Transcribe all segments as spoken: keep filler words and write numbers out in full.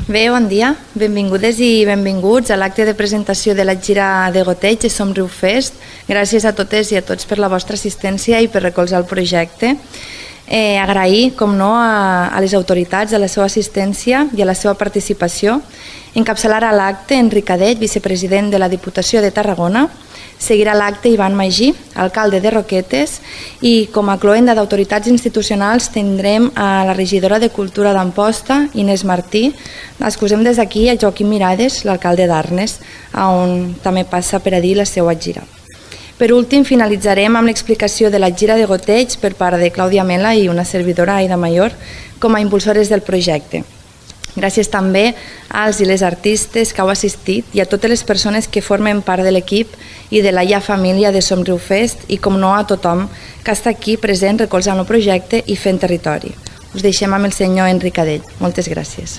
Bé, bon dia. Benvingudes i benvinguts a l'acte de presentació de la gira de goteig de Somriu Fest. Gràcies a totes i a tots per la vostra assistència i per recolzar el projecte. Eh, agrair, com no, a, a les autoritats, a la seva assistència i a la seva participació. Encapçalarà l'acte Enric Cadell, vicepresident de la Diputació de Tarragona. Seguirà l'acte Ivan Magí, alcalde de Roquetes, i com a cloenda d'autoritats institucionals tindrem a la regidora de Cultura d'Amposta, Inés Martí. Excusem des d'aquí a Joaquim Mirades, l'alcalde d'Arnes, on també passa per a dir la seva gira. Per últim, finalitzarem amb l'explicació de la gira de goteig per part de Clàudia Mela i una servidora, Aida Mayor, com a impulsores del projecte. Gràcies també als i les artistes que heu assistit i a totes les persones que formen part de l'equip i de la ja família de Somriu Fest i, com no, a tothom que està aquí present recolzant el projecte i fent territori. Us deixem amb el senyor Enric Cadell. Moltes gràcies.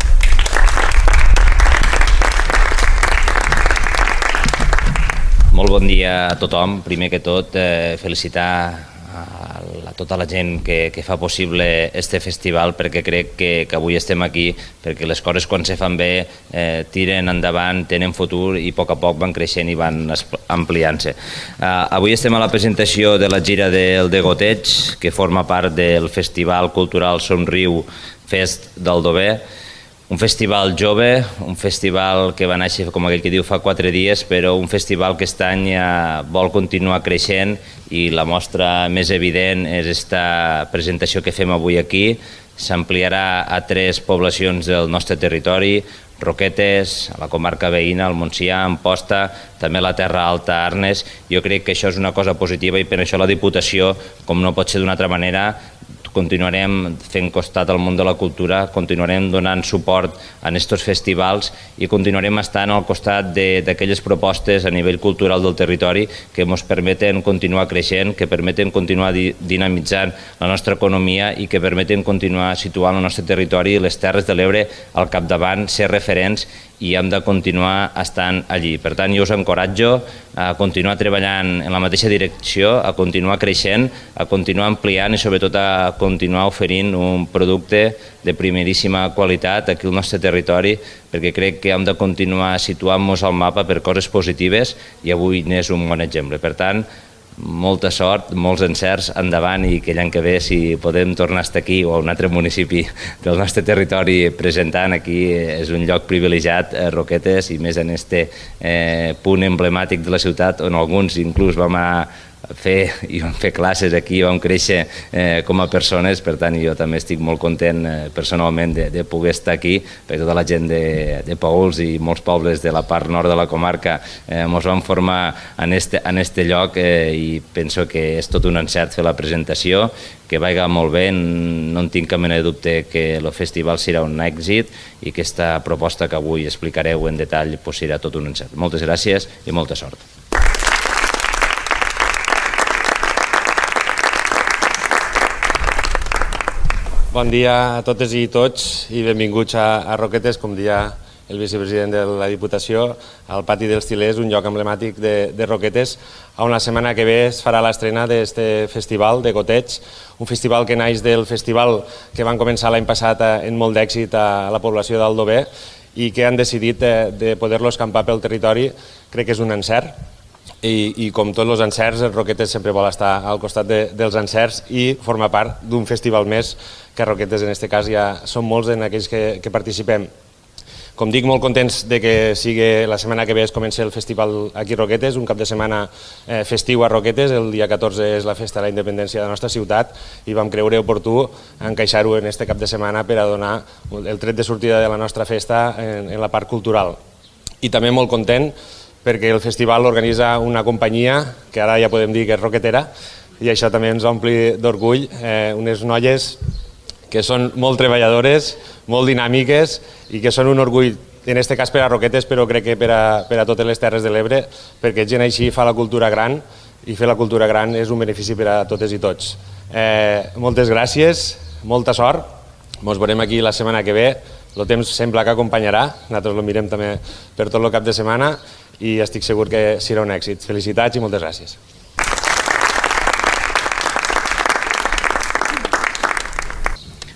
Molt bon dia a tothom. Primer que tot, eh, felicitar a tota la gent que, que fa possible este festival, perquè crec que, que avui estem aquí perquè les coses quan se fan bé eh, tiren endavant, tenen futur i a poc a poc van creixent i van ampliant-se. Eh, avui estem a la presentació de la gira del de goteig, que forma part del Festival Cultural Somriu Fest d'Aldover. Un festival jove, un festival que va néixer, com aquell que diu, fa quatre dies, però un festival que aquest any vol continuar creixent i la mostra més evident és aquesta presentació que fem avui aquí. S'ampliarà a tres poblacions del nostre territori, Roquetes, a la comarca veïna, al Montsià, Amposta, també a la Terra Alta, Arnes. Jo crec que això és una cosa positiva i per això la Diputació, com no pot ser d'una altra manera, continuarem fent costat al món de la cultura, continuarem donant suport a aquests festivals i continuarem estant al costat d'aquelles propostes a nivell cultural del territori que ens permeten continuar creixent, que permeten continuar dinamitzant la nostra economia i que permeten continuar situant el nostre territori i les Terres de l'Ebre al capdavant, ser referents i hem de continuar estant allí. Per tant, jo us encoratjo a continuar treballant en la mateixa direcció, a continuar creixent, a continuar ampliant i sobretot a continuar oferint un producte de primeríssima qualitat aquí al nostre territori, perquè crec que hem de continuar situant-nos al mapa per coses positives i avui n'és un bon exemple. Per tant, molta sort, molts encerts, endavant i que l'any que ve, si podem tornar a estar aquí o a un altre municipi del nostre territori presentant, aquí és un lloc privilegiat, Roquetes, i més en aquest punt emblemàtic de la ciutat on alguns inclús vam a fer i vam fer classes aquí, vam créixer com a persones. Per tant, jo també estic molt content personalment de poder estar aquí, perquè tota la gent de Paüls i molts pobles de la part nord de la comarca ens vam formar en aquest lloc i penso que és tot un encert fer la presentació, que vagi molt bé. No en tinc cap mena de dubte que el festival serà un èxit i que aquesta proposta que avui explicareu en detall serà tot un encert. Moltes gràcies i molta sort. Bon dia a totes i tots i benvinguts a Roquetes, com deia el vicepresident de la Diputació, al Pati dels Til·lers, un lloc emblemàtic de Roquetes, on la setmana que ve es farà l'estrena d'aquest festival de goteig, un festival que naix del festival que van començar l'any passat amb molt d'èxit a la població d'Aldover i que han decidit de poder-lo escampar pel territori. Crec que és un encert. I com tots els encerts, el Roquetes sempre vol estar al costat dels encerts i formar part d'un festival més, que a Roquetes en aquest cas ja són molts en aquells que participem. Com dic, molt contents de que sigui la setmana que ve es comença el festival aquí a Roquetes, un cap de setmana festiu a Roquetes. El dia catorze és la festa de la independència de la nostra ciutat i vam creure oportú encaixar-ho en aquest cap de setmana per a donar el tret de sortida de la nostra festa en la part cultural. I també molt content perquè el festival l'organitza una companyia que ara ja podem dir que és roquetera i això també ens ompli d'orgull, unes noies que són molt treballadores, molt dinàmiques i que són un orgull, en aquest cas per a Roquetes, però crec que per a totes les Terres de l'Ebre, perquè gent així fa la cultura gran i fer la cultura gran és un benefici per a totes i tots. Moltes gràcies, molta sort, ens veurem aquí la setmana que ve, el temps sembla que acompanyarà, nosaltres el mirem també per tot el cap de setmana i estic segur que serà un èxit. Felicitats i moltes gràcies.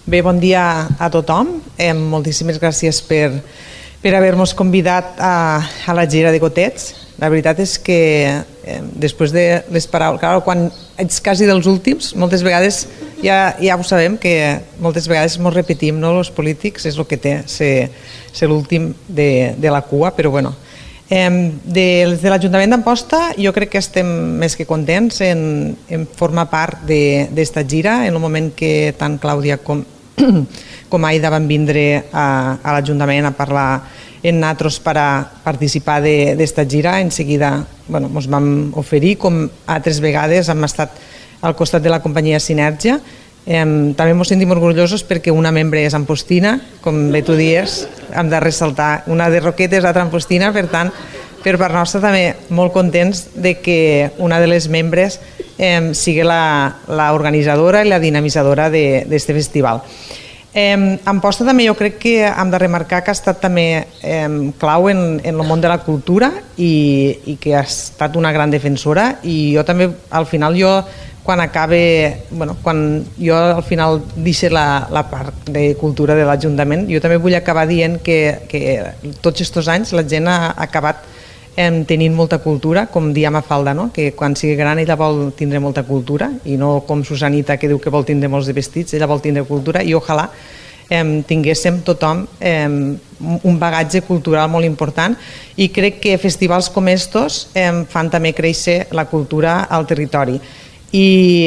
Bé, bon dia a tothom. Eh, moltíssimes gràcies per, per haver-nos convidat a, a la gira de gotets. La veritat és que eh, després de les paraules, clar, quan ets quasi dels últims, moltes vegades ja, ja ho sabem, que moltes vegades ens repetim, no? Els polítics és el que té ser, ser l'últim de, de la cua, però bueno. Eh, de, de l'Ajuntament d'Amposta jo crec que estem més que contents en, en formar part d'esta gira, en el moment que tant Clàudia com, com Aida van vindre a, a l'Ajuntament a parlar en nosaltres per a participar d'esta gira. En seguida bueno, ens vam oferir, com altres vegades hem estat al costat de la companyia Sinergia. Eh, també ens sentim orgullosos perquè una membre és ampostina, com bé tu dies, hem de ressaltar, una de Roquetes, l'altra ampostina, per tant, per part nostra també molt contents de que una de les membres eh, sigui l'organitzadora i la dinamitzadora d'aquest festival. Eh, Amposta també jo crec que hem de remarcar que ha estat també eh, clau en, en el món de la cultura i, i que ha estat una gran defensora, i jo també al final jo quan acabe, bueno, quan jo al final deixo la, la part de cultura de l'Ajuntament, jo també vull acabar dient que, que tots aquests anys la gent ha acabat eh, tenint molta cultura, com diem a Falda, no? Que quan sigui gran ella vol tindre molta cultura i no com Susanita que diu que vol tindre molts de vestits, ella vol tindre cultura, i ojalà eh, tinguéssim tothom eh, un bagatge cultural molt important, i crec que festivals com estos eh, fan també créixer la cultura al territori. I,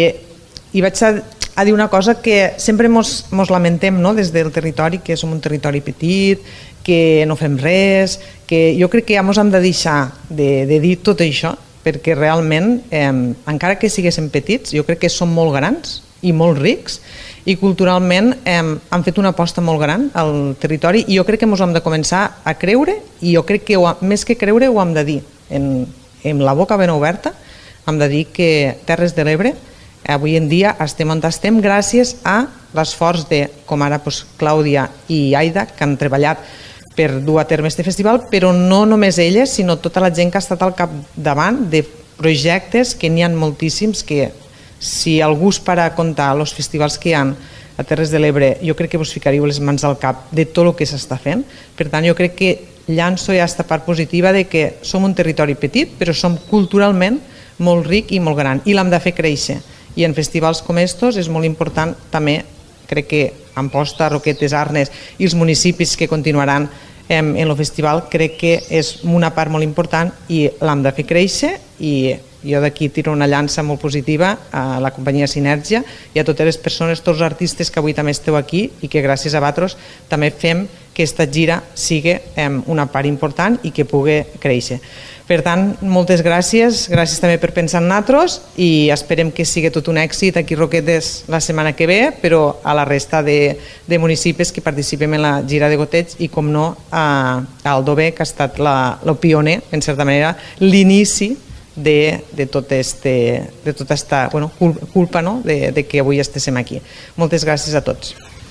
i vaig a, a dir una cosa que sempre mos, mos lamentem, no? Des del territori, que som un territori petit, que no fem res, que jo crec que ja ens hem de deixar de, de dir tot això, perquè realment, eh, encara que siguéssim petits, jo crec que som molt grans i molt rics, i culturalment eh, han fet una aposta molt gran al territori, i jo crec que ens hem de començar a creure, i jo crec que ho, més que creure ho hem de dir en, en la boca ben oberta. Hem de dir que Terres de l'Ebre avui en dia estem on estem gràcies a l'esforç de, com ara doncs, Clàudia i Aida, que han treballat per dur a terme aquest festival, però no només elles, sinó tota la gent que ha estat al capdavant de projectes, que n'hi ha moltíssims, que si algú es para a comptar els festivals que hi ha a Terres de l'Ebre, jo crec que vos ficaríeu les mans al cap de tot el que s'està fent. Per tant, jo crec que llanço ja aquesta part positiva de que som un territori petit, però som culturalment molt ric i molt gran, i l'hem de fer créixer, i en festivals com estos és molt important també, crec que Amposta, Roquetes, Arnes i els municipis que continuaran en el festival, crec que és una part molt important i l'hem de fer créixer, i jo d'aquí tiro una llança molt positiva a la companyia Sinergia i a totes les persones, tots els artistes que avui també esteu aquí, i que gràcies a vosaltres també fem que aquesta gira sigui una part important i que pugui créixer. Per tant, moltes gràcies, gràcies també per pensar en nosaltres, i esperem que sigui tot un èxit aquí a Roquetes la setmana que ve, però a la resta de, de municipis que participem en la gira de gotets, i com no a, a Aldover, que ha estat la, el pioner, en certa manera, l'inici de, de, tot este, de tota aquesta bueno, culpa, no? de, de que avui estiguem aquí. Moltes gràcies a tots.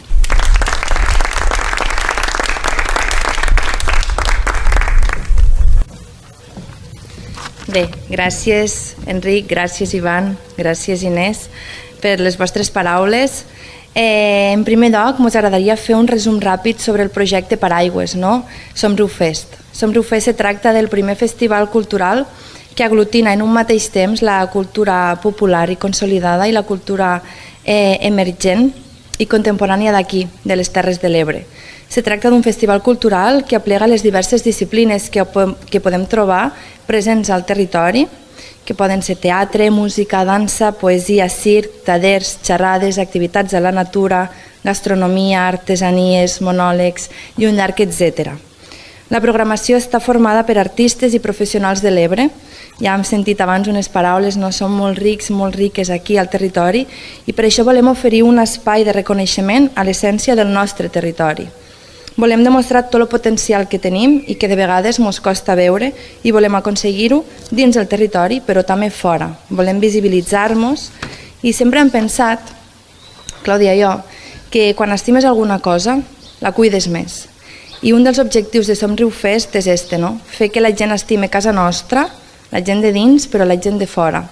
Bé, gràcies Enric, gràcies Ivan, gràcies Inés per les vostres paraules. Eh, en primer lloc, ens agradaria fer un resum ràpid sobre el projecte Paraigües, no? Somriu Fest. Somriu Fest se tracta del primer festival cultural que aglutina en un mateix temps la cultura popular i consolidada i la cultura eh, emergent i contemporània d'aquí, de les Terres de l'Ebre. Se tracta d'un festival cultural que aplega les diverses disciplines que, que podem trobar presents al territori, que poden ser teatre, música, dansa, poesia, circ, tallers, xerrades, activitats a la natura, gastronomia, artesanies, monòlegs i un llarg etcètera. La programació està formada per artistes i professionals de l'Ebre. Ja hem sentit abans unes paraules, no som molt rics, molt riques aquí al territori, i per això volem oferir un espai de reconeixement a l'essència del nostre territori. Volem demostrar tot el potencial que tenim i que de vegades ens costa veure, i volem aconseguir-ho dins el territori, però també fora. Volem visibilitzar-nos, i sempre hem pensat, Clàudia i jo, que quan estimes alguna cosa, la cuides més. I un dels objectius de Somriu Fest és este, no? Fer que la gent estime casa nostra, la gent de dins, però la gent de fora.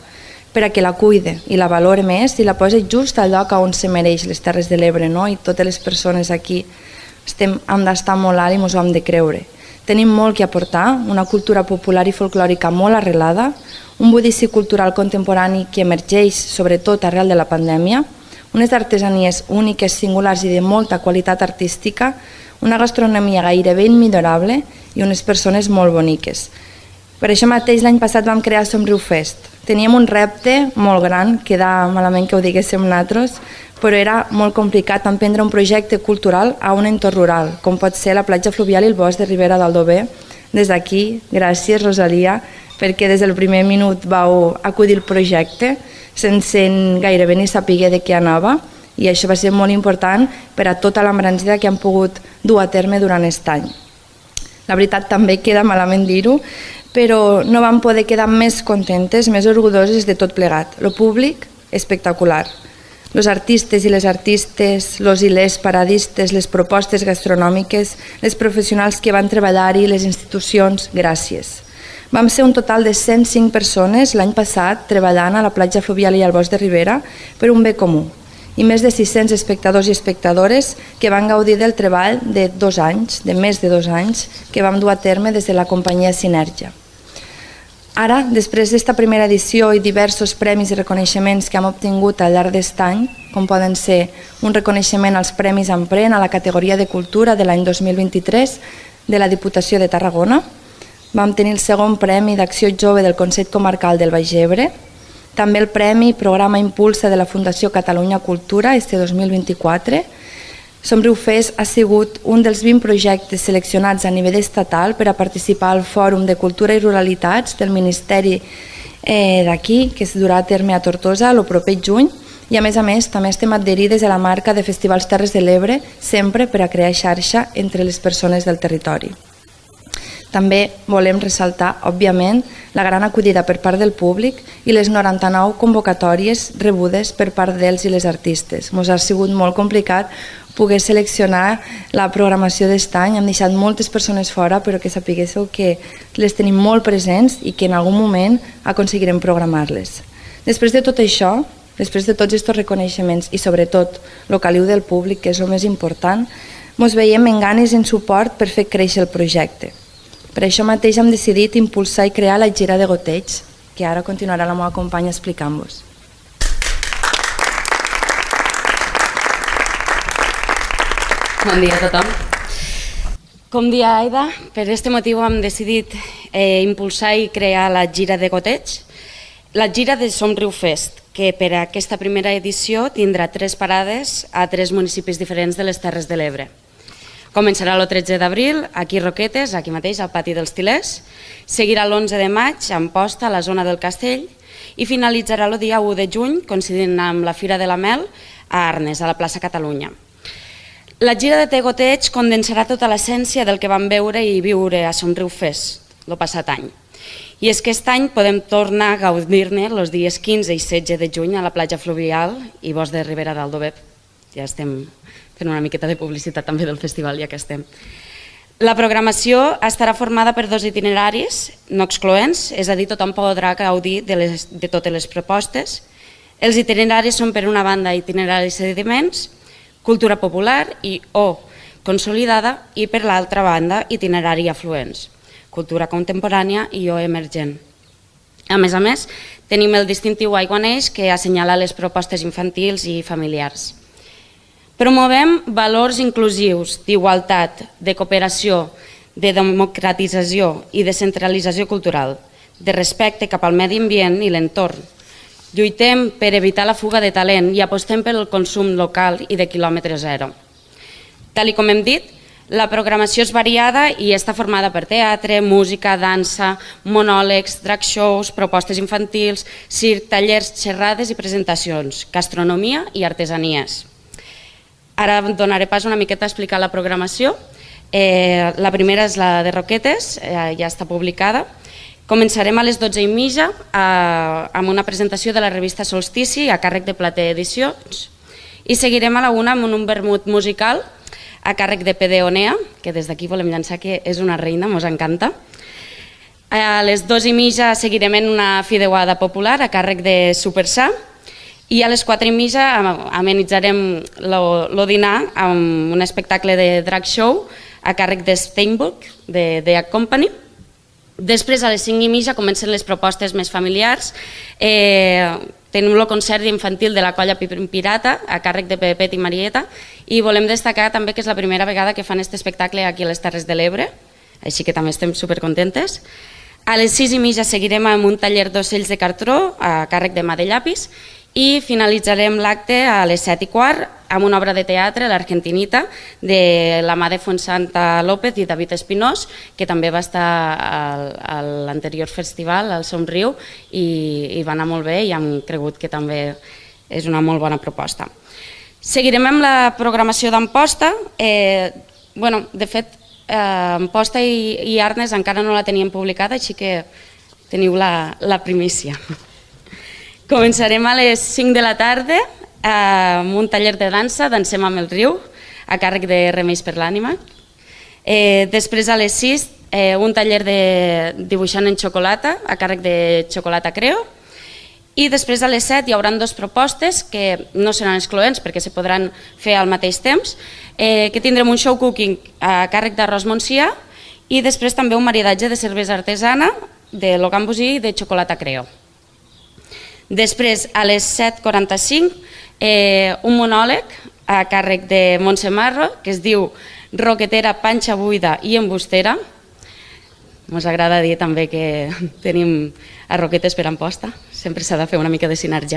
per a que la cuide i la valore més i la posi just al lloc on se mereix les Terres de l'Ebre, no? I totes les persones aquí estem, hem d'estar molt alt i ens ho hem de creure. Tenim molt que aportar, una cultura popular i folclòrica molt arrelada, un budici cultural contemporani que emergeix sobretot arrel de la pandèmia, unes artesanies úniques, singulars i de molta qualitat artística, una gastronomia gairebé immillorable i unes persones molt boniques. Per això mateix l'any passat vam crear Somriu Fest. Teníem un repte molt gran, queda malament que ho diguéssim nosaltres, però era molt complicat emprendre un projecte cultural a un entorn rural, com pot ser la platja fluvial i el bosc de Ribera d'Aldover. Des d'aquí, gràcies Rosalia, perquè des del primer minut vau acudir al projecte sense gairebé ni saber de què anava, i això va ser molt important per a tota l'embranzida que han pogut dur a terme durant aquest any. La veritat també queda malament dir-ho, però no vam poder quedar més contentes, més orgulloses de tot plegat. Lo públic, espectacular. Els artistes i les artistes, els i les paradistes, les propostes gastronòmiques, les professionals que van treballar-hi, les institucions, gràcies. Vam ser un total de cent cinc persones l'any passat treballant a la platja fluvial i al bosc de Ribera per un bé comú, i més de sis-cents espectadors i espectadores que van gaudir del treball de dos anys, de més de dos anys, que vam dur a terme des de la companyia Sinergia. Ara, després d'esta primera edició i diversos premis i reconeixements que hem obtingut al llarg d'aquest any, com poden ser un reconeixement als Premis Empren a la categoria de Cultura de l'any dos mil vint-i-tres de la Diputació de Tarragona, vam tenir el segon Premi d'Acció Jove del Consell Comarcal del Baix Ebre, també el Premi Programa Impulsa de la Fundació Catalunya Cultura este dos mil vint-i-quatre. Somriu Fest ha sigut un dels vint projectes seleccionats a nivell estatal per a participar al Fòrum de Cultura i Ruralitats del Ministeri d'aquí, que es durà a terme a Tortosa el proper juny, i a més a més també estem adherides a la marca de Festivals Terres de l'Ebre, sempre per a crear xarxa entre les persones del territori. També volem ressaltar, òbviament, la gran acudida per part del públic i les noranta-nou convocatòries rebudes per part dels i les artistes. Ens ha sigut molt complicat poder seleccionar la programació d'aquest any. Hem deixat moltes persones fora, però que sapiguéssiu que les tenim molt presents i que en algun moment aconseguirem programar-les. Després de tot això, després de tots aquests reconeixements i sobretot el caliu del públic, que és el més important, ens veiem en ganes i en suport per fer créixer el projecte. Per això mateix hem decidit impulsar i crear la Gira de Goteig, que ara continuarà la meva companya explicant-vos. Bon dia a tothom. Com dia Aida, per aquest motiu hem decidit eh, impulsar i crear la Gira de Goteig, la Gira de Somriu Fest, que per a aquesta primera edició tindrà tres parades a tres municipis diferents de les Terres de l'Ebre. Començarà el tretze d'abril, aquí a Roquetes, aquí mateix, al pati dels Tilers, seguirà l'onze de maig, a Amposta, a la zona del Castell, i finalitzarà el dia u de juny, coincidint amb la Fira de la Mel, a Arnes, a la plaça Catalunya. La Gira de Goteig condensarà tota l'essència del que vam veure i viure a Somriu Fest el passat any. I és que aquest any podem tornar a gaudir-ne els dies quinze i setze de juny a la platja fluvial i bosc de Ribera d'Aldover. Ja estem fent una miqueta de publicitat també del festival, ja que estem. La programació estarà formada per dos itineraris no excloents, és a dir, tothom podrà gaudir de, les, de totes les propostes. Els itineraris són, per una banda, itineraris sediments, cultura popular i o consolidada, i per l'altra banda, itinerari afluents, cultura contemporània i o emergent. A més a més, tenim el distintiu Aiguaneix, que assenyala les propostes infantils i familiars. Promovem valors inclusius, d'igualtat, de cooperació, de democratització i de centralització cultural, de respecte cap al medi ambient i l'entorn. Lluitem per evitar la fuga de talent i apostem pel consum local i de quilòmetre zero. Tal com hem dit, la programació és variada i està formada per teatre, música, dansa, monòlegs, drag shows, propostes infantils, circ, tallers, xerrades i presentacions, gastronomia i artesanies. Ara donaré pas una miqueta a explicar la programació. Eh, la primera és la de Roquetes, eh, ja està publicada. Començarem a les dotze i mitja eh, amb una presentació de la revista Solstici a càrrec de Plater Edicions i seguirem a la una amb un vermut musical a càrrec de P D Onea, que des d'aquí volem llançar que és una reina, mos encanta. A les dues i mitja seguirem en una fideuada popular a càrrec de Supersà i a les quatre i mitja amenitzarem el dinar amb un espectacle de drag show a càrrec de Steinbock, de The Company. Després, a les cinc i mitja, comencen les propostes més familiars. Eh, tenim el concert infantil de la Colla Pirata, a càrrec de Pepet i Marieta, i volem destacar també que és la primera vegada que fan aquest espectacle aquí a les Terres de l'Ebre, així que també estem supercontentes. A les sis i mitja seguirem amb un taller d'ocells de cartró, a càrrec de Mà de Llapis, i finalitzarem l'acte a les set i quart amb una obra de teatre, l'Argentinita, de la mà de Fuensanta López i David Espinós, que també va estar a l'anterior festival, al Somriu, i va anar molt bé i hem cregut que també és una molt bona proposta. Seguirem amb la programació d'Amposta. De fet, Amposta i Arnes encara no la teníem publicada, així que teniu la primícia. Començarem a les cinc de la tarda amb un taller de dansa, Dansem amb el riu, a càrrec de Remeis per l'Ànima. Després a les sis, un taller de dibuixant en xocolata, a càrrec de Xocolata Creo. I després a les set hi haurà dues propostes que no seran excloents perquè se podran fer al mateix temps, que tindrem un show cooking a càrrec d'Arròs Montsià i després també un maridatge de cervesa artesana, de Logambosí i de Xocolata Creo. Després, a les set i quaranta-cinc, un monòleg a càrrec de Montse Marro, que es diu Roquetera, panxa buida i embustera. Ens agrada dir també que tenim a Roquetes per Amposta, sempre s'ha de fer una mica de sinergia.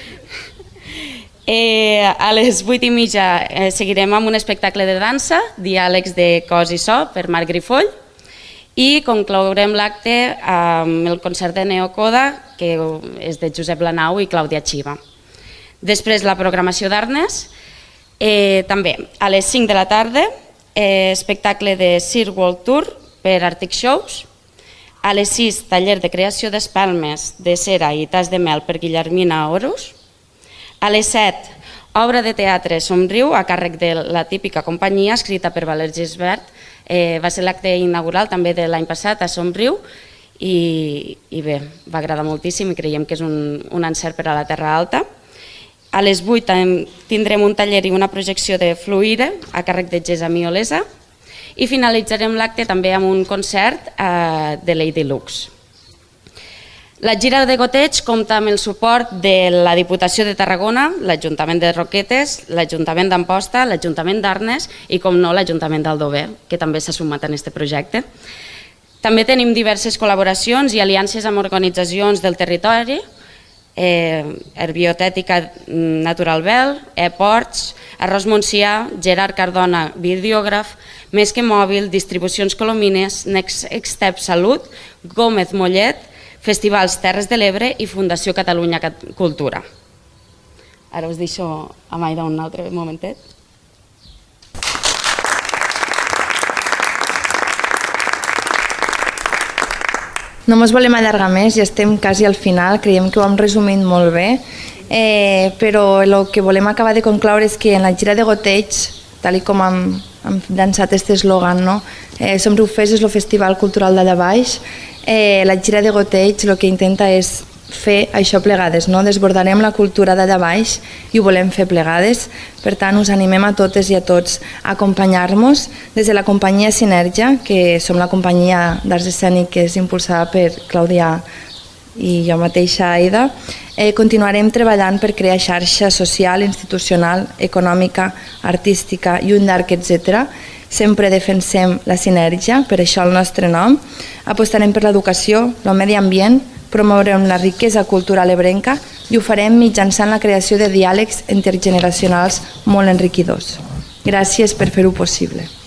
A les vuit i mitja seguirem amb un espectacle de dansa, Diàlegs de cos i so, per Marc Grifoll, i conclourem l'acte amb el concert de Neocoda, que és de Josep Lanau i Clàudia Xiva. Després la programació d'Arnes, també a les cinc de la tarda, espectacle de Cirque World Tour per Arctic Shows. A les sis, taller de creació d'espelmes de cera i tas de mel per Guillermina Horus. A les set, obra de teatre Somriu, a càrrec de la típica companyia, escrita per Valer Gisbert. Va ser l'acte inaugural també de l'any passat a Somriu i bé, va agradar moltíssim i creiem que és un encert per a la Terra Alta. A les vuit tindrem un taller i una projecció de Fluire a càrrec de Gessamí Olesa i finalitzarem l'acte també amb un concert de Lady Lux. La gira de goteig compta amb el suport de la Diputació de Tarragona, l'Ajuntament de Roquetes, l'Ajuntament d'Amposta, l'Ajuntament d'Arnes i, com no, l'Ajuntament d'Aldover, que també s'ha sumat a aquest projecte. També tenim diverses col·laboracions i aliances amb organitzacions del territori, Herbiotètica Natural Bel, E-Ports, Arròs Montsià, Gerard Cardona, videògraf, Més que Mòbil, Distribucions Colomines, Next Step Salut, Gómez Mollet, Festivals Terres de l'Ebre i Fundació Catalunya Cultura. Ara us deixo a Maida un altre momentet. No ens volem allargar més, ja estem quasi al final, creiem que ho hem resumit molt bé, però el que volem acabar de concloure és que en la gira de goteig, tal com hem llançat aquest eslògan, Somriu Fest és el festival cultural d'allà baix, la gira de goteig el que intenta és fer això plegades, desbordarem la cultura d'allà baix i ho volem fer plegades, per tant us animem a totes i a tots a acompanyar-nos des de la companyia Sinergia, que som la companyia d'arts escèniques impulsada per Clàudia i jo mateixa, Aida. Continuarem treballant per crear xarxa social, institucional, econòmica, artística i un llarg etcètera. Sempre defensem la sinergia, per això el nostre nom. Apostarem per l'educació, el medi ambient, promourem la riquesa cultural ebrenca i ho farem mitjançant la creació de diàlegs intergeneracionals molt enriquidors. Gràcies per fer-ho possible.